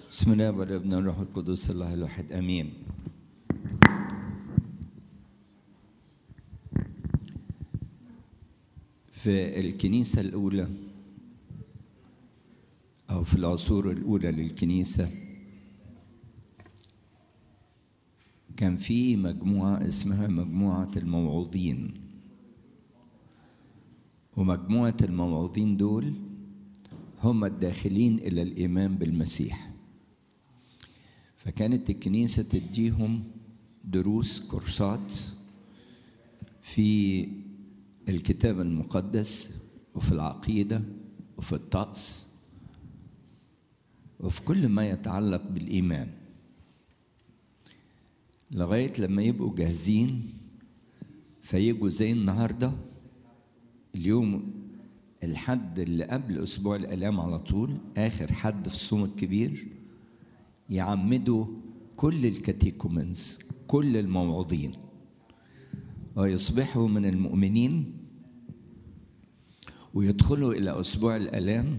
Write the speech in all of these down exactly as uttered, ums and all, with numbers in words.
بسم الله والابن والروح القدس الله الواحد امين. في الكنيسة الأولى أو في العصور الأولى للكنيسة كان في مجموعة اسمها مجموعة الموعوظين، ومجموعة الموعوظين دول هم الداخلين إلى الإيمان بالمسيح. فكانت الكنيسة تديهم دروس كورسات في الكتاب المقدس وفي العقيدة وفي الطقس وفي كل ما يتعلق بالإيمان، لغاية لما يبقوا جاهزين فيجوا زي النهاردة اليوم الحد اللي قبل أسبوع الآلام على طول، آخر حد في الصوم الكبير، يعمدوا كل الكاتيكومنز كل الموعوظين ويصبحوا من المؤمنين ويدخلوا إلى أسبوع الآلام،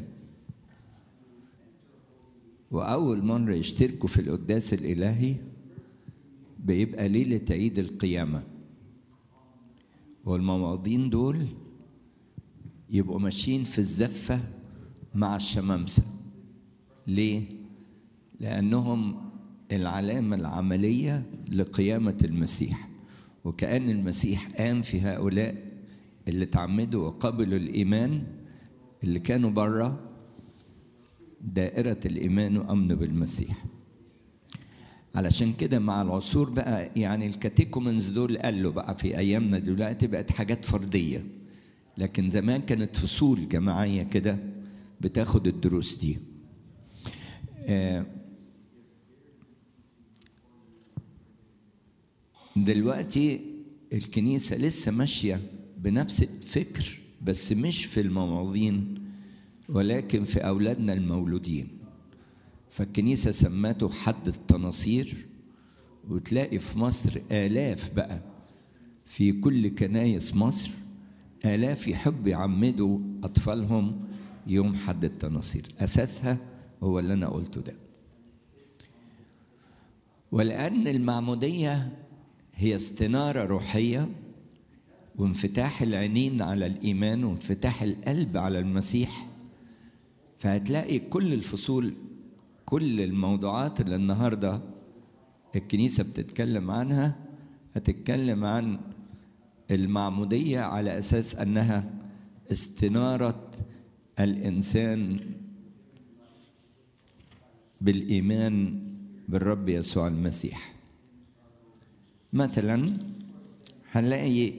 وأول مرة يشتركوا في القداس الإلهي بيبقى ليلة عيد القيامة. والموعوظين دول يبقوا ماشيين في الزفة مع الشمامسة. ليه؟ لأنهم العلامة العملية لقيامة المسيح، وكأن المسيح قام في هؤلاء اللي تعمدوا وقبلوا الإيمان اللي كانوا بره دائرة الإيمان وأمنوا بالمسيح. علشان كده مع العصور بقى يعني الكاتيكومنز دول قالوا بقى في أيامنا دلوقتي بقت حاجات فردية، لكن زمان كانت فصول جماعية كده بتاخد الدروس دي. دلوقتي الكنيسة لسه ماشية بنفس الفكر، بس مش في الموعوظين ولكن في أولادنا المولودين. فالكنيسة سمته حد التناصير، وتلاقي في مصر آلاف بقى في كل كنايس مصر آلاف يحب يعمدوا أطفالهم يوم حد التناصير. أساسها هو اللي أنا قلته ده. ولأن المعمودية هي استنارة روحية وانفتاح العينين على الإيمان وانفتاح القلب على المسيح، فهتلاقي كل الفصول كل الموضوعات اللي النهاردة الكنيسة بتتكلم عنها هتتكلم عن المعمودية على أساس أنها استنارة الإنسان بالإيمان بالرب يسوع المسيح. مثلا هنلاقي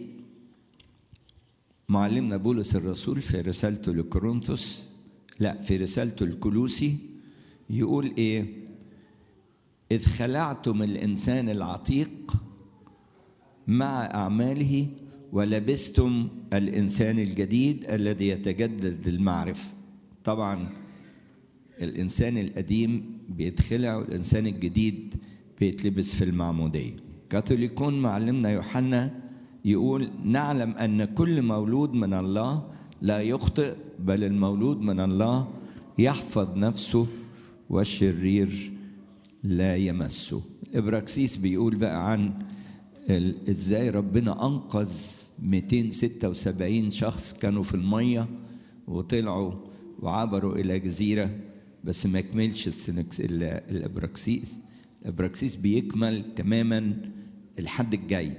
معلمنا بولس الرسول في رسالته لكورنثوس لا في رسالته الكولوسي يقول إيه؟ إذ خلعتم الإنسان العتيق مع أعماله ولبستم الإنسان الجديد الذي يتجدد المعرفة. طبعا الإنسان القديم بيتخلع والإنسان الجديد بيتلبس في المعمودية. كاثوليكون معلمنا يوحنا يقول نعلم أن كل مولود من الله لا يخطئ، بل المولود من الله يحفظ نفسه والشرير لا يمسه. إبراكسيس بيقول بقى عن ازاي ربنا انقذ مئتين وستة وسبعين شخص كانوا في الميه وطلعوا وعبروا الى جزيره، بس ما يكملش الابراكسيس. الابراكسيس بيكمل تماما الحد الجاي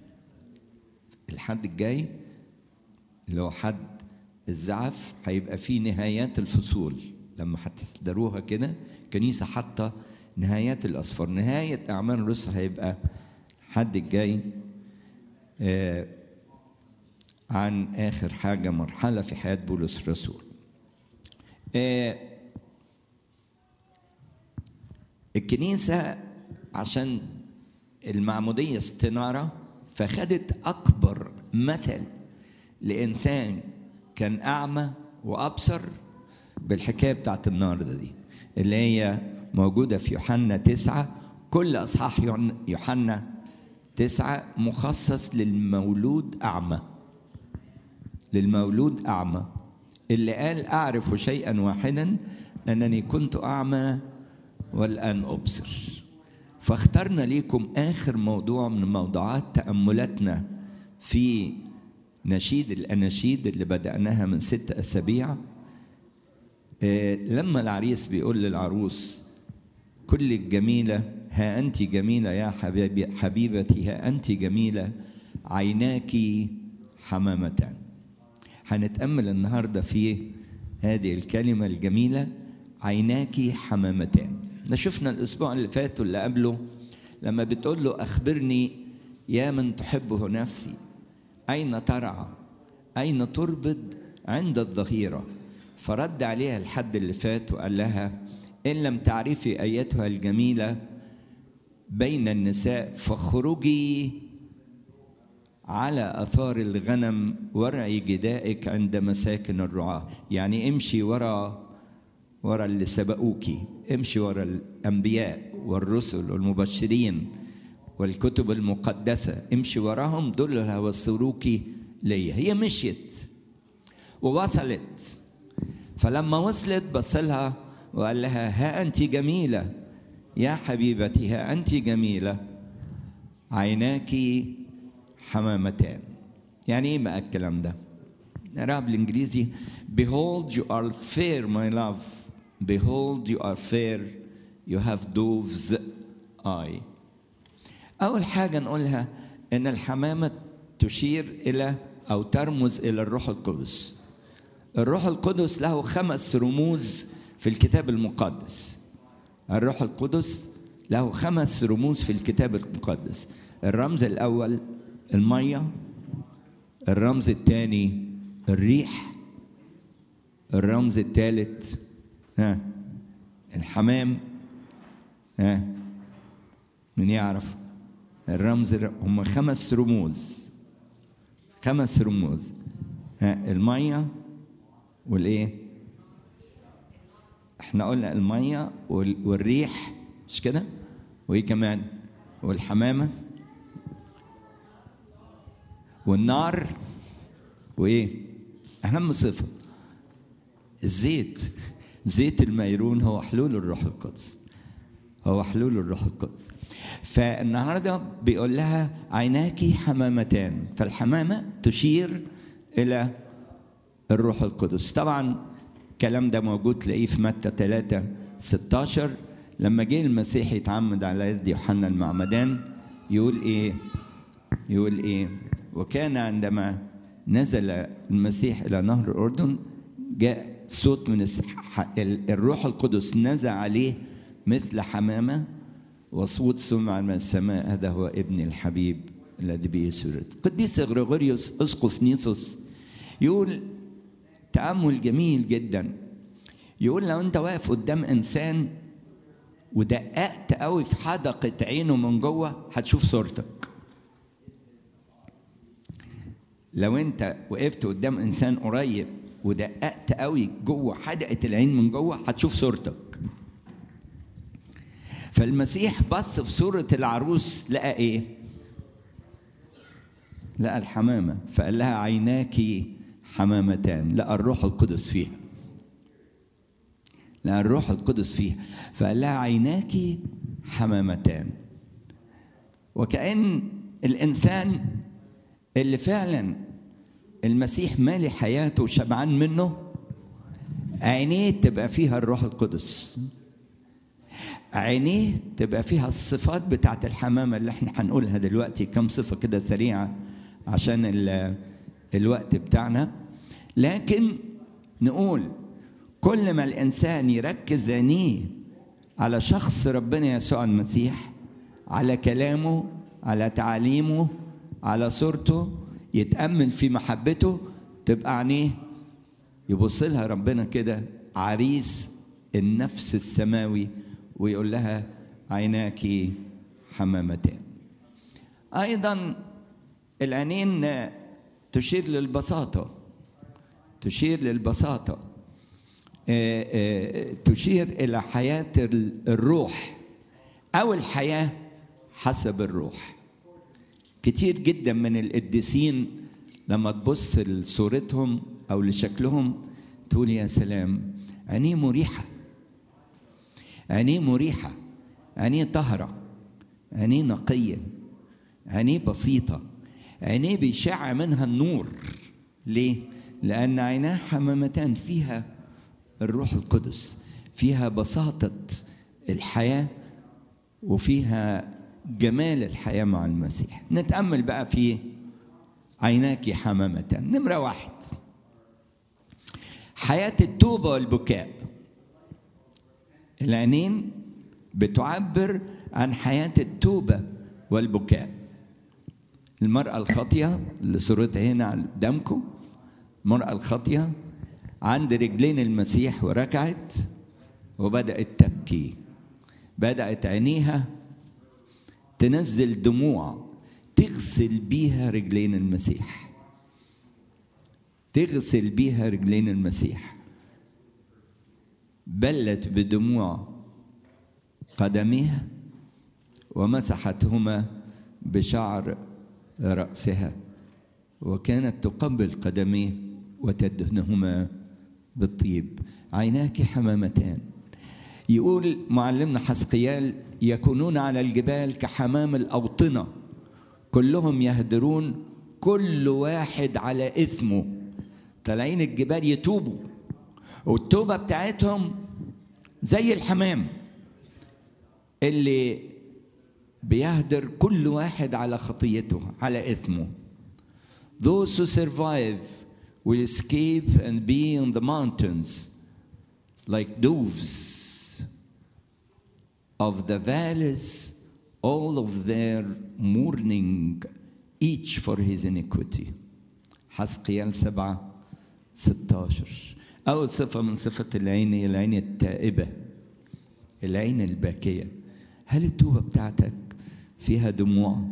الحد الجاي اللي هو حد الزعف. هيبقى فيه نهايات الفصول لما هتستدروها كده كنيسه حتى نهايات الأسفار. نهاية أعمال الرسل هيبقى حد الجاي آه عن آخر حاجة مرحلة في حياة بولس الرسول. آه الكنيسة عشان المعمودية استنارة فخدت أكبر مثل لإنسان كان أعمى وأبصر بالحكاية بتاعت النهاردة دي اللي هي موجودة في يوحنا تسعة. كل أصحاح يوحنا تسعة مخصص للمولود أعمى للمولود أعمى اللي قال أعرف شيئا واحدا أنني كنت أعمى والآن أبصر. فاخترنا ليكم آخر موضوع من موضوعات تأملاتنا في نشيد الأناشيد اللي بدأناها من ست أسابيع. آه لما العريس بيقول للعروس كل الجميلة، ها أنت جميلة يا حبيبي حبيبتي، ها أنت جميلة عيناك حمامتان. هنتأمل النهاردة في هذه الكلمة الجميلة عيناك حمامتان. شفنا الأسبوع اللي فات واللي قبله لما بتقول له أخبرني يا من تحبه نفسي، أين ترعى، أين تربد عند الظهيرة؟ فرد عليها الحد اللي فات وقال لها إن لم تعرفي أيتها الجميلة بين النساء فاخرجي على أثار الغنم ورعي جدائك عند مساكن الرعاة. يعني امشي ورا ورا اللي سبقوكي، امشي ورا الأنبياء والرسل والمبشرين والكتب المقدسة، امشي وراهم، دول اللي هيوصلوكي ليا. هي مشيت ووصلت، فلما وصلت بصلها وقال لها ها أنت جميلة يا حبيبتي، ها أنت جميلة عيناك حمامتان. يعني ايه بقى الكلام ده؟ نقراها بالانجليزي. Behold you are fair my love, behold you are fair, you have dove's eye. أول حاجة نقولها إن الحمامة تشير إلى أو ترمز إلى الروح القدس. الروح القدس له خمس رموز في الكتاب المقدس. الروح القدس له خمس رموز في الكتاب المقدس. الرمز الأول المية، الرمز الثاني الريح، الرمز الثالث ها الحمام. ها من يعرف الرمز؟ هم خمس رموز، خمس رموز. ها المية والايه؟ احنا قلنا المية والريح مش كده؟ وايه كمان؟ والحمامة والنار، وايه اهم صفة؟ الزيت. زيت الميرون هو حلول الروح القدس، هو حلول الروح القدس. فالنهارده بيقول لها عيناك حمامتان، فالحمامة تشير إلى الروح القدس. طبعا الكلام ده موجود تلاقيه في متى ثلاثة ستة عشر لما جه المسيح يتعمد على يد يوحنا المعمدان. يقول ايه؟ يقول ايه؟ وكان عندما نزل المسيح إلى نهر الأردن جاء صوت من الروح القدس نزل عليه مثل حمامة، وصوت سمع من السماء هذا هو ابن الحبيب الذي به سررت. قديس غريغوريوس اسقف نيسوس يقول تأمل جميل جدا. يقول لو انت واقف قدام انسان ودققت قوي في حدقة عينه من جوه هتشوف صورتك. لو انت وقفت قدام انسان قريب ودققت قوي جوه حدقة العين من جوه هتشوف صورتك. فالمسيح بص في صورة العروس لقى ايه؟ لقى الحمامة، فقال لها عيناك حمامتان. لقى الروح القدس فيها، لقى الروح القدس فيها، فقال لها عيناك حمامتان. وكأن الإنسان اللي فعلا المسيح مالي حياته وشبعان منه عينيه تبقى فيها الروح القدس، عينيه تبقى فيها الصفات بتاعت الحمامة اللي احنا هنقولها دلوقتي، كم صفة كده سريعة عشان الوقت بتاعنا. لكن نقول كل ما الإنسان يركز عينيه على شخص ربنا يسوع المسيح، على كلامه، على تعاليمه، على صورته، يتأمل في محبته، تبقى عينيه يبص لها ربنا كده عريس النفس السماوي ويقول لها عيناك حمامتان. أيضا العينين تشير للبساطة، تشير للبساطة، تشير إلى حياة الروح أو الحياة حسب الروح. كتير جدا من القديسين لما تبص لصورتهم أو لشكلهم تقول يا سلام عينيه مريحة، عينيه مريحة، عينيه طهرة، عينيه نقية، عينيه بسيطة، عينيه بيشع منها النور. ليه؟ لأن عيناه حمامتان فيها الروح القدس، فيها بساطة الحياة وفيها جمال الحياة مع المسيح. نتأمل بقى في عيناك حمامتان. نمرة واحد، حياة التوبة والبكاء. العينين بتعبر عن حياة التوبة والبكاء. المرأة الخاطية اللي صورتها هنا قدامكم، المرأة الخاطية عند رجلين المسيح وركعت وبدأت تبكي، بدأت عينيها تنزل دموع تغسل بيها رجلين المسيح، تغسل بيها رجلين المسيح. بلت بدموع قدميها ومسحتهما بشعر رأسها، وكانت تقبل قدميه وتدهنهما بالطيب. عيناك حمامتان. يقول معلمنا حسقيال: يكونون على الجبال كحمام الأوطنة، كلهم يهدرون كل واحد على إثمه. طالعين الجبال يتوبوا، والتوبة بتاعتهم زي الحمام اللي بيهدر كل واحد على خطيته، على إثمه. Those who survive will escape and be on the mountains like doves of the valleys, all of their mourning, each for his iniquity. حسقيال سبعة ستاشر. أول صفة من صفة العين هي العين التائبة، العين الباكية. هل التوبة بتاعتك فيها دموع؟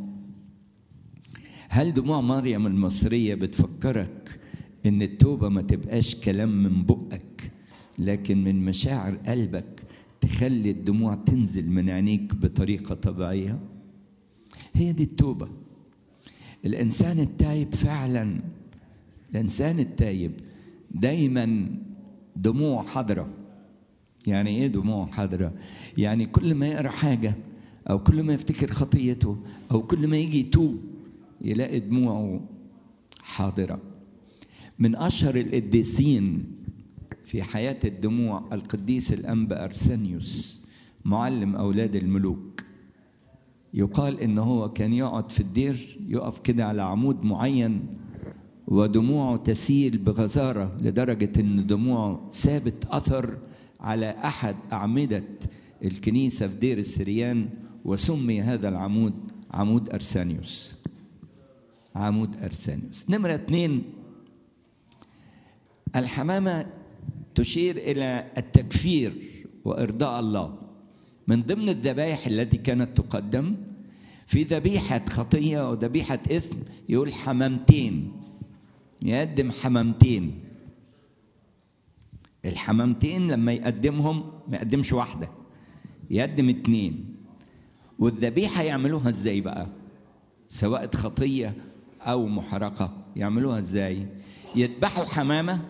هل دموع مريم المصرية بتفكرك إن التوبة ما تبقاش كلام من بقك لكن من مشاعر قلبك تخلي الدموع تنزل من عينيك بطريقة طبيعية؟ هي دي التوبة. الإنسان التايب فعلا، الإنسان التايب دايما دموع حضرة. يعني إيه دموع حضرة؟ يعني كل ما يقرأ حاجة أو كل ما يفتكر خطيته أو كل ما يجي يتوب يلاقي دموعه حاضرة. من أشهر القديسين في حياة الدموع القديس الأنبا أرسنيوس، معلم أولاد الملوك. يقال إنه هو كان يقعد في الدير، يقف كده على عمود معين ودموعه تسيل بغزارة لدرجة إن دموعه سابت أثر على أحد أعمدة الكنيسة في دير السريان، وسمي هذا العمود عمود أرسانيوس. عمود أرسانيوس. نمرة اثنين، الحمامة تشير إلى التكفير وإرضاء الله. من ضمن الذبائح التي كانت تقدم في ذبيحة خطية وذبيحة إثم يقول حمامتين، يقدم حمامتين. الحمامتين لما يقدمهم ما يقدمش واحدة، يقدم اتنين. والذبيحة يعملوها ازاي بقى؟ سواء خطية أو محرقة يعملوها ازاي؟ يذبحوا حمامة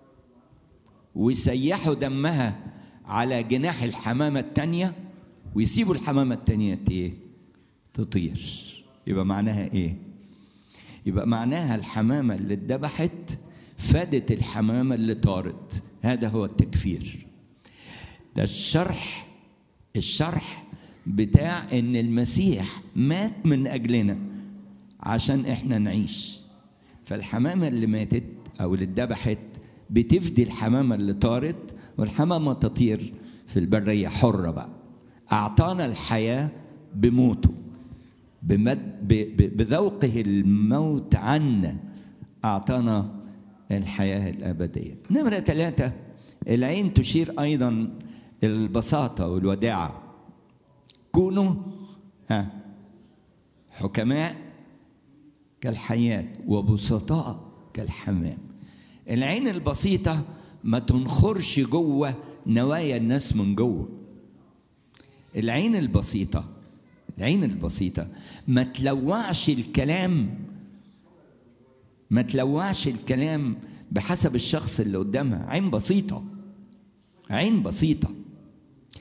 ويسيحوا دمها على جناح الحمامة التانية ويسيبوا الحمامة التانية ايه؟ تطير. يبقى معناها ايه؟ يبقى معناها الحمامة اللي اتذبحت فادت الحمامة اللي طارت. هذا هو التكفير. ده الشرح الشرح بتاع ان المسيح مات من اجلنا عشان احنا نعيش. فالحمامة اللي ماتت او اللي اتذبحت بتفدي الحمامة اللي طارت، والحمامة تطير في البرية حرة بقى. اعطانا الحياة بموته، بمد بذوقه الموت عنا اعطانا الحياة الأبدية. نمرة ثلاثة، العين تشير أيضا البساطة والوداعة. كونوا ها حكماء كالحياة وبسطاء كالحمام. العين البسيطة ما تنخرش جوه نوايا الناس من جوه. العين البسيطة العين البسيطة ما تلوعش الكلام ما تلوعش الكلام بحسب الشخص اللي قدامها. عين بسيطة، عين بسيطة.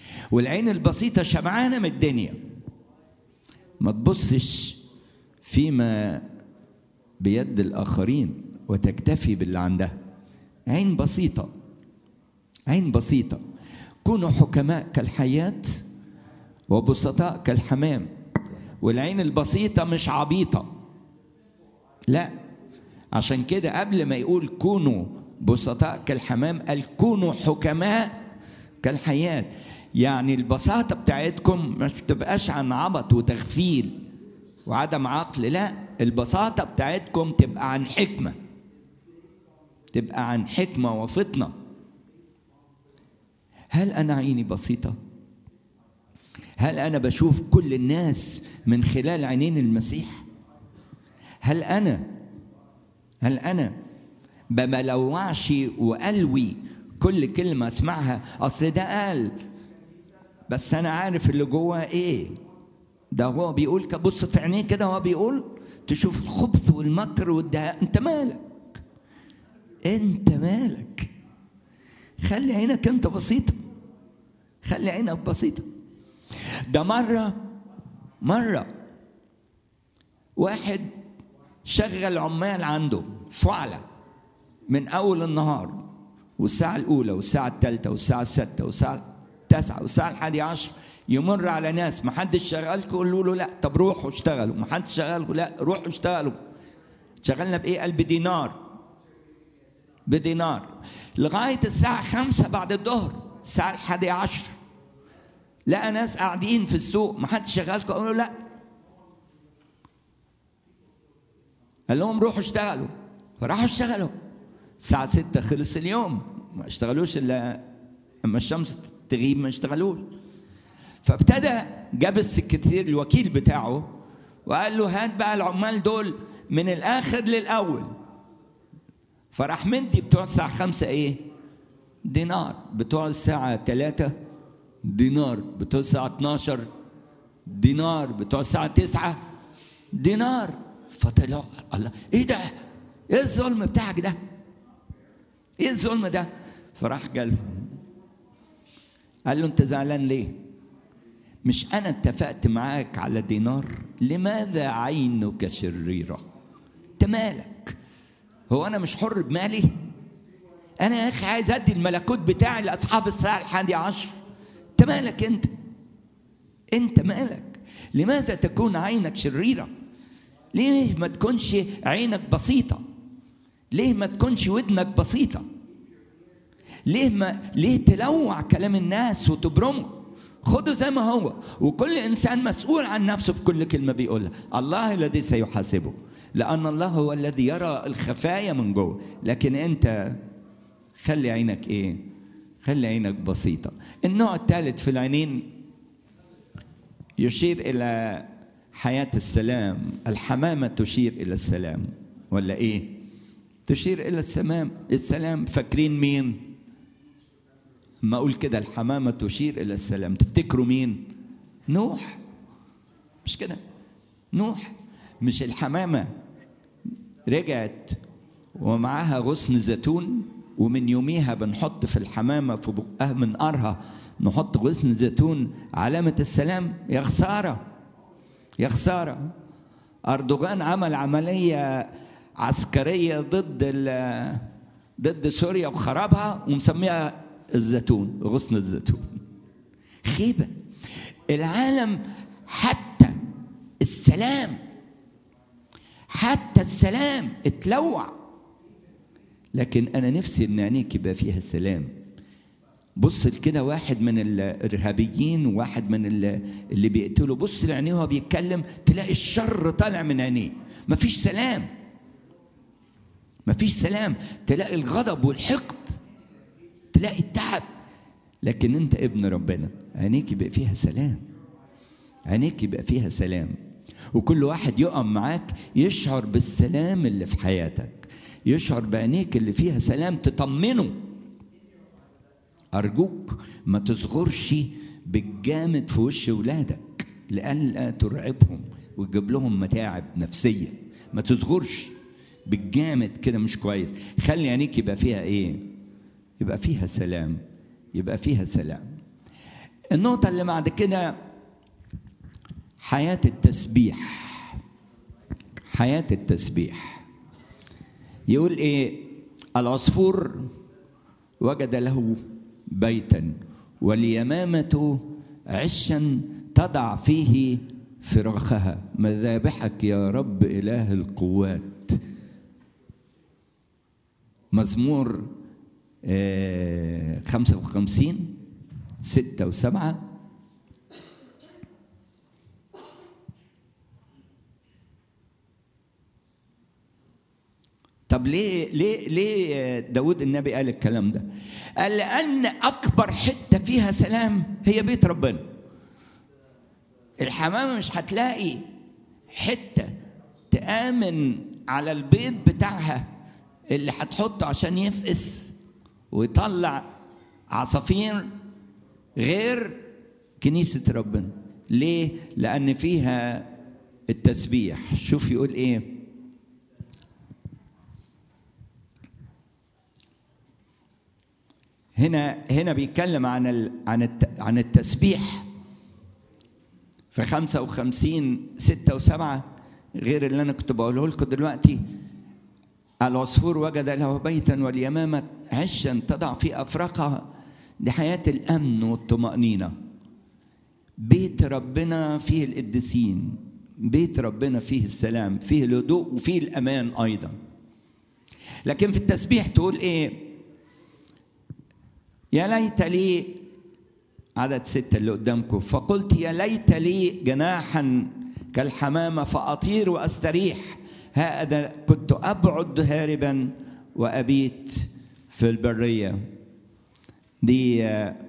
والعين البسيطة شبعانة من الدنيا، ما تبصش فيما بيد الآخرين وتكتفي باللي عندها. عين بسيطة، عين بسيطة. كونوا حكماء كالحيات وبسطاء كالحمام. والعين البسيطة مش عبيطة، لا، عشان كده قبل ما يقول كونوا بسطاء كالحمام قال كونوا حكماء كالحيات. يعني البساطة بتاعتكم مش بتبقاش عن عبط وتغفيل وعدم عقل، لا، البساطة بتاعتكم تبقى عن حكمة، تبقى عن حكمة وفطنة. هل أنا عيني بسيطة؟ هل أنا بشوف كل الناس من خلال عينين المسيح؟ هل أنا هل أنا بملوعش وألوي كل كلمة أسمعها؟ أصل ده قال بس أنا عارف اللي جواه إيه. ده هو بيقول كبص في عينيه كده، هو بيقول تشوف الخبث والمكر والدهاء. أنت مالك؟ أنت مالك؟ خلي عينك أنت بسيطة، خلي عينك بسيطة. ده مرة مرة واحد شغل عمال عنده فعلة من أول النهار، والساعة الأولى والساعة الثالثة والساعة الستة والساعة التاسعة والساعة الحادية عشر، يمر على ناس ما حدش شغالكم، يقولوا له لا طب روحوا اشتغلوا. ما حدش شغالكم، لا روحوا اشتغلوا. شغلنا بإيه؟ قال بدينار، بدينار. لغاية الساعة خمسة بعد الظهر، الساعة الحادية عشر، لقى ناس قاعدين في السوق ما حدش شغالكم، قالوا لا. قال لهم روحوا اشتغلوا، فراحوا اشتغلوا. الساعة ستة خلص اليوم، ما اشتغلوش إلا أما الشمس تغيب، ما اشتغلوش. فابتدى جاب السكرتير الوكيل بتاعه وقال له هات بقى العمال دول من الآخر للأول. فراح مدي بتوع الساعة خمسة إيه؟ دينار. بتوع الساعة ثلاثة دينار. بتوع الساعة اتناشر دينار. بتوع الساعة تسعة دينار. فطلع الله، إيه ده؟ إيه الظلم بتاعك ده؟ إيه الظلم ده؟ فراح قال له قال له أنت زعلان ليه؟ مش أنا اتفقت معاك على دينار؟ لماذا عينك شريرة؟ أنت مالك؟ هو أنا مش حر بمالي؟ أنا يا أخي عايز أدي الملكوت بتاعي لأصحاب الساعة الحادية عشر. أنت مالك أنت؟ أنت مالك؟ لماذا تكون عينك شريرة؟ ليه ما تكونش عينك بسيطة؟ ليه ما تكونش ودنك بسيطة؟ ليه ما ليه تلوع كلام الناس وتبرمه؟ خده زي ما هو، وكل إنسان مسؤول عن نفسه في كل كلمة بيقولها. الله الذي سيحاسبه، لأن الله هو الذي يرى الخفايا من جوه. لكن أنت خلي عينك إيه؟ خلي عينك بسيطة. النوع الثالث في العينين يشير إلى حياة السلام. الحمامة تشير إلى السلام ولا إيه؟ تشير إلى السلام. السلام فاكرين مين؟ ما أقول كده الحمامة تشير إلى السلام، تفتكروا مين؟ نوح، مش كده؟ نوح. مش الحمامة رجعت ومعها غصن زيتون، ومن يوميها بنحط في الحمامة في بقها من قرها نحط غصن زيتون علامة السلام؟ يا خسارة، يا خسارة. أردوغان عمل عملية عسكرية ضد ضد سوريا وخربها ومسميها الزيتون، غصن الزيتون. خيبة. العالم حتى السلام، حتى السلام اتلوع. لكن أنا نفسي إن عينيك يبقى فيها سلام. بص كده واحد من الإرهابيين وواحد من اللي بيقتلوا، بص لعينيه وهو بيتكلم تلاقي الشر طالع من عينيه، مفيش سلام، مفيش سلام. تلاقي الغضب والحقد، تلاقي التعب. لكن انت ابن ربنا عينيك يبقى فيها سلام، عينيك يبقى فيها سلام. وكل واحد يقف معاك يشعر بالسلام اللي في حياتك، يشعر بعينيك اللي فيها سلام، تطمنه. أرجوك ما تصغرش بالجامد في وش ولادك لألا ترعبهم وتجيب لهم متاعب نفسية. ما تصغرش بالجامد كده، مش كويس. خلي عينيك يبقى فيها ايه؟ يبقى فيها سلام، يبقى فيها سلام. النقطة اللي بعد كده حياة التسبيح. حياة التسبيح يقول ايه؟ العصفور وجد له بيتا واليمامة عشا تضع فيه فراخها، مذابحك يا رب إله القوات. مزمور خمسة وخمسين ستة وسبعة. طب ليه ليه ليه داود النبي قال الكلام ده؟ قال لأن أكبر حتة فيها سلام هي بيت ربنا. الحمامة مش هتلاقي حتة تآمن على البيض بتاعها اللي هتحطه عشان يفقس ويطلع عصافير غير كنيسة ربنا. ليه؟ لأن فيها التسبيح. شوف يقول إيه؟ هنا هنا بيتكلم عن ال عن عن التسبيح في خمسة وخمسين ستة وسبعة، غير اللي أنا كنت بقوله لكم دلوقتي. العصفور وجد له بيتا واليمامة عشا تضع في أفراقها. دي حياة الأمن والطمأنينة. بيت ربنا فيه القديسين، بيت ربنا فيه السلام، فيه الهدوء وفيه الأمان أيضا. لكن في التسبيح تقول إيه؟ يا ليت لي، عدد ستة اللي قدامكم، فقلت يا ليت لي جناحا كالحمامة فأطير وأستريح، هذا كنت أبعد هاربا وأبيت في البرية. دي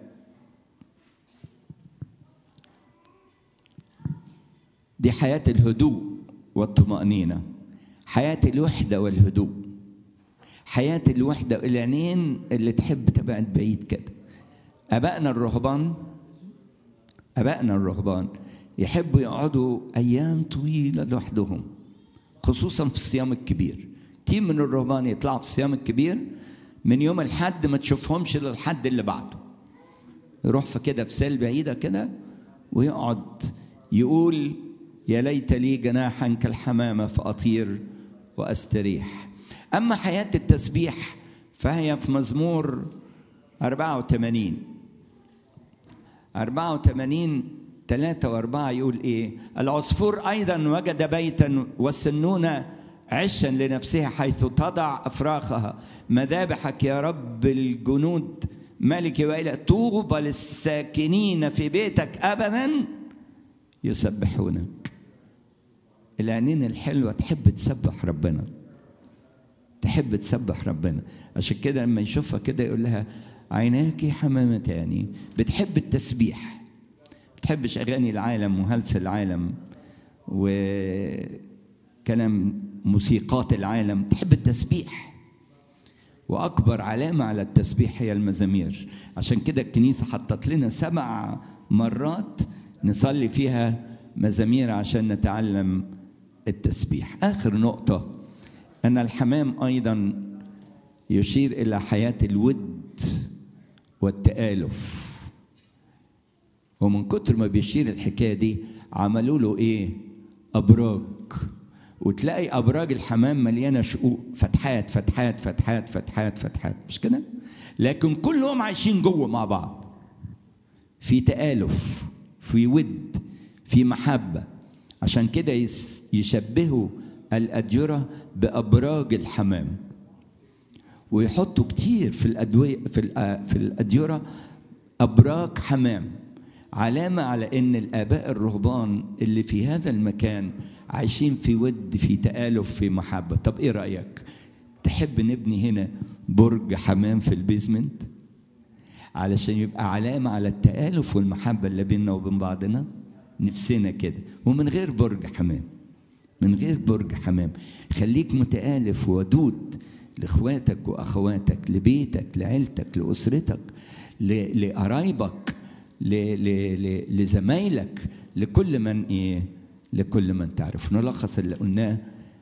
دي حياة الهدوء والطمأنينة، حياة الوحدة والهدوء، حياة الوحدة العينين اللي تحب تبعد بعيد كده. أبائنا الرهبان أبائنا الرهبان يحبوا يقعدوا أيام طويلة لوحدهم، خصوصا في الصيام الكبير. كتير من الرهبان يطلعوا في الصيام الكبير من يوم الحد ما تشوفهمش للحد اللي بعده، يروح في كده في سيل بعيدة كده ويقعد يقول يا ليت لي جناحا كالحمامة فأطير وأستريح. أما حياة التسبيح فهي في مزمور أربعة وثمانين أربعة وثمانين ثلاثة وأربعة يقول إيه؟ العصفور أيضا وجد بيتا والسنونة عشا لنفسها حيث تضع أفراخها، مذابحك يا رب الجنود ملك وإله، طوبى للساكنين في بيتك أبدا يسبحونك. العينين الحلوة تحب تسبح ربنا، تحب تسبح ربنا. عشان كده لما يشوفها كده يقول لها عيناك حمامتان. بتحب التسبيح، بتحبش أغاني العالم وهلس العالم وكلام موسيقات العالم، تحب التسبيح. وأكبر علامة على التسبيح هي المزامير. عشان كده الكنيسة حطت لنا سبع مرات نصلي فيها مزامير عشان نتعلم التسبيح. آخر نقطة أن الحمام أيضا يشير إلى حياة الود والتآلف. ومن كتر ما بيشير الحكاية دي عملوا له إيه؟ أبراج. وتلاقي أبراج الحمام مليانة شقوق، فتحات فتحات فتحات فتحات فتحات، مش كده؟ لكن كلهم عايشين جوه مع بعض في تآلف، في ود، في محبة. عشان كده يشبهوا الأديرة بأبراج الحمام، ويحطوا كتير في الأدوية في في الأديرة أبراج حمام، علامة على إن الآباء الرهبان اللي في هذا المكان عايشين في ود، في تآلف، في محبة. طب إيه رأيك؟ تحب نبني هنا برج حمام في البيزمنت علشان يبقى علامة على التآلف والمحبة اللي بيننا وبين بعضنا؟ نفسنا كده، ومن غير برج حمام، من غير برج حمام. خليك متآلف ودود لإخواتك وأخواتك، لبيتك، لعيلتك، لأسرتك، لقرايبك، لزمايلك، لكل من إيه؟ لكل من تعرف. نلخص اللي قلناه.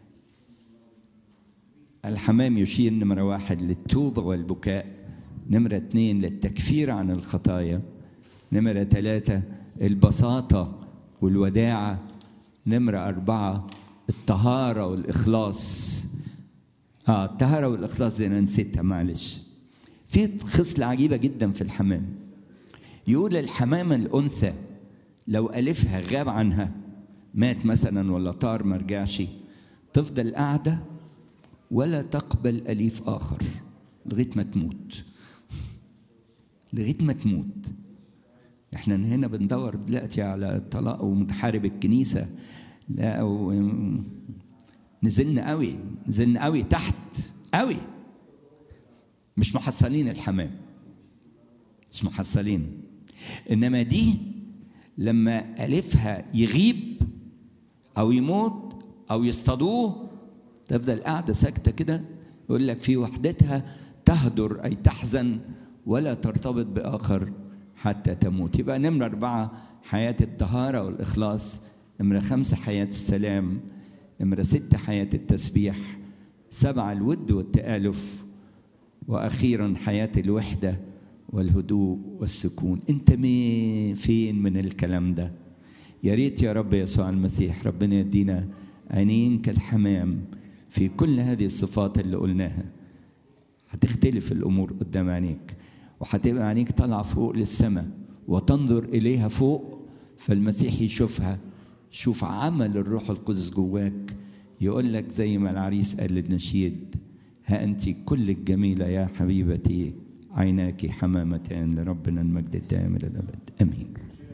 الحمام يشير نمرة واحد للتوبة والبكاء، نمرة اثنين للتكفير عن الخطايا، نمرة ثلاثة البساطة والوداعة. نمرة أربعة الطهارة والإخلاص. آه الطهارة والإخلاص دي أنا نسيتها معلش. في خصلة عجيبة جدا في الحمام. يقول الحمامة الأنثى لو ألفها غاب عنها، مات مثلا ولا طار ما رجعش، تفضل قاعدة ولا تقبل أليف آخر لغاية ما تموت. لغاية ما تموت. احنا هنا بندور دلوقتي على الطلاق ومتحارب الكنيسة. لا و... نزلنا قوي نزلنا قوي تحت قوي. مش محصلين الحمام، مش محصلين. إنما دي لما ألفها يغيب أو يموت أو يصطادوه تفضل قاعدة ساكتة كده. يقول لك في وحدتها تهدر أي تحزن ولا ترتبط بآخر حتى تموت. يبقى نمرة أربعة حياة الطهارة والإخلاص. نمرة خمسة حياة السلام. نمرة ستة حياة التسبيح. سبعة الود والتآلف. وأخيرا حياة الوحدة والهدوء والسكون. أنت فين من الكلام ده؟ يا ريت يا رب يسوع المسيح ربنا يدينا عينين كالحمام في كل هذه الصفات اللي قلناها. هتختلف الأمور قدام عينيك، وهتبقى عينيك طالعة فوق للسماء وتنظر إليها فوق، فالمسيح يشوفها. شوف عمل الروح القدس جواك. يقول لك زي ما العريس قال للنشيد: ها أنت كل الجميلة يا حبيبتي، عيناك حمامتان، لربنا المجد الدائم إلى الأبد آمين.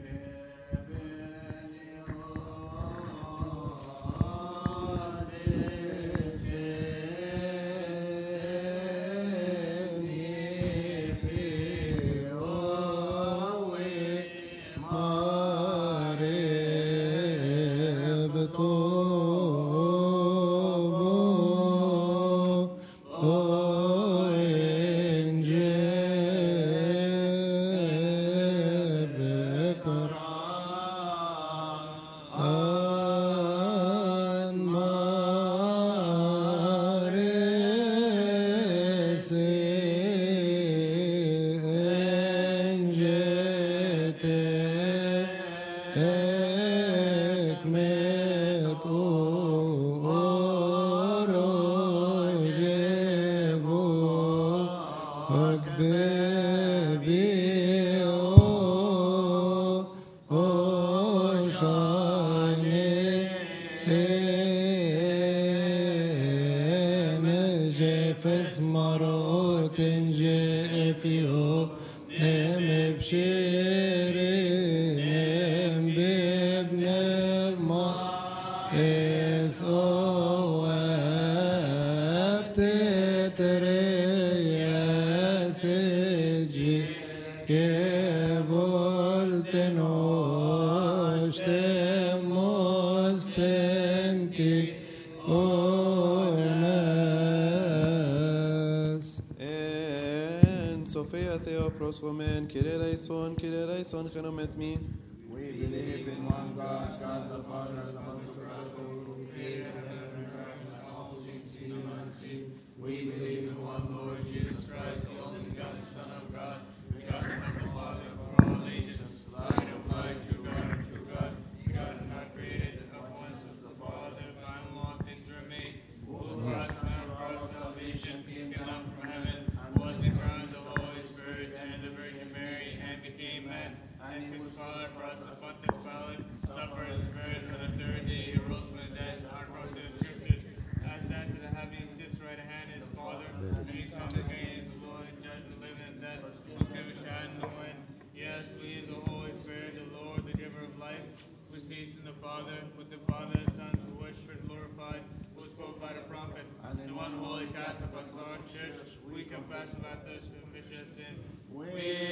Roman, Kireleison, Kireleison, Genomet me. We believe in one God, God the Father, the Holy Spirit, who created heaven and earth, and all things seen and unseen. We believe in one Lord Jesus Christ, the only begotten Son of God, begotten of the Father for all ages, light of light, true God of true God, begotten, not created, of one is the Father, by whom all things were made, who for us and for our salvation came down from heaven, was incarnate of the Holy Spirit and the Virgin Mary, and became man, and he was father for us of Pontius Pilate, suffered and buried, and the third day he rose from the dead, according to the Scriptures, ascended to the heaven, sits right hand his Father, and he's come again to Lord and judge the living and dead, whose name is shine no end. Yes, believe the Holy Spirit, the Lord, the giver of life, who sees in the Father, with the Father and Son, who worshipped and glorified, who spoke by the prophets, and in one holy Catholic Apostolic Church, we confess and baptize for remission of sin. We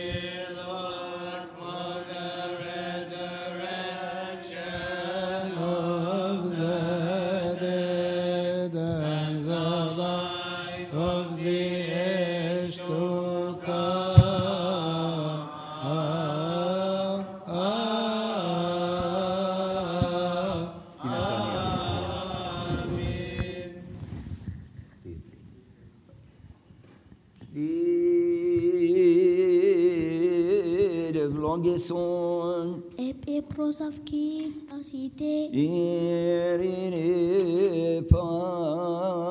look for the resurrection of the dead and the light of the age to come. Ah, ah, Amen. Amen. ευλόγησον επίπροσαυκής ασύτε ειρήνη πάση